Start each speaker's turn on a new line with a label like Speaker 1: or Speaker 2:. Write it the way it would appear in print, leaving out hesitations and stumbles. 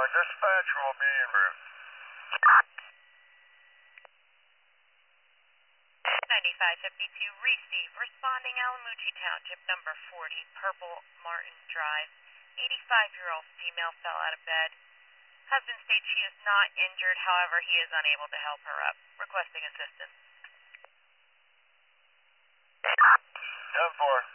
Speaker 1: Dispatch will be en route.
Speaker 2: 9552, receive. Responding Alamucci Township, number 40, Purple Martin Drive. 85-year-old female fell out of bed. Husband states she is not injured, however, he is unable to help her up. Requesting assistance.
Speaker 1: 10-4.